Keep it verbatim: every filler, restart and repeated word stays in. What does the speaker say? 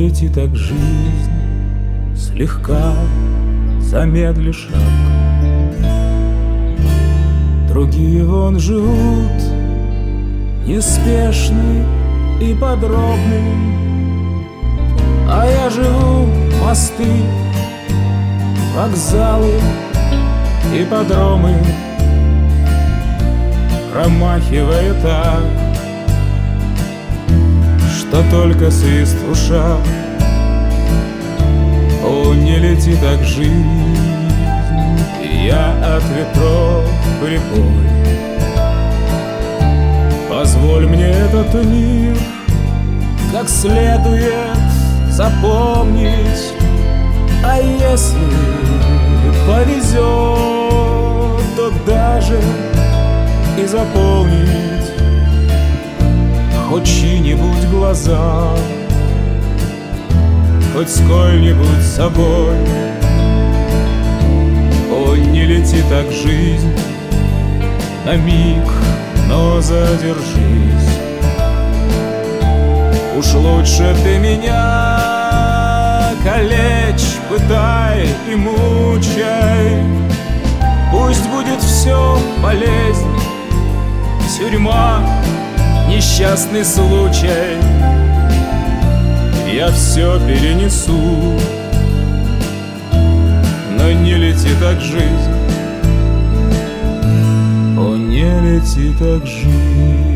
лети так жизнь, слегка замедли шаг. Другие вон живут неспешный и подробный, а я живу мосты, вокзалы, ипподромы, промахивая так, что только свист в ушах. О, не лети так жизнь, я от ветров прибой. Позволь мне этот мир как следует запомнить, а если повезет, то даже и заполнить хоть чьи-нибудь глаза, хоть сколь-нибудь собой. О, не лети так жизнь на миг, но задержись. Уж лучше ты меня калечь, пытай и мучай. Пусть будет все болезнь, тюрьма, несчастный случай. Я все перенесу, но не лети так жизнь. О, не лети так жизнь.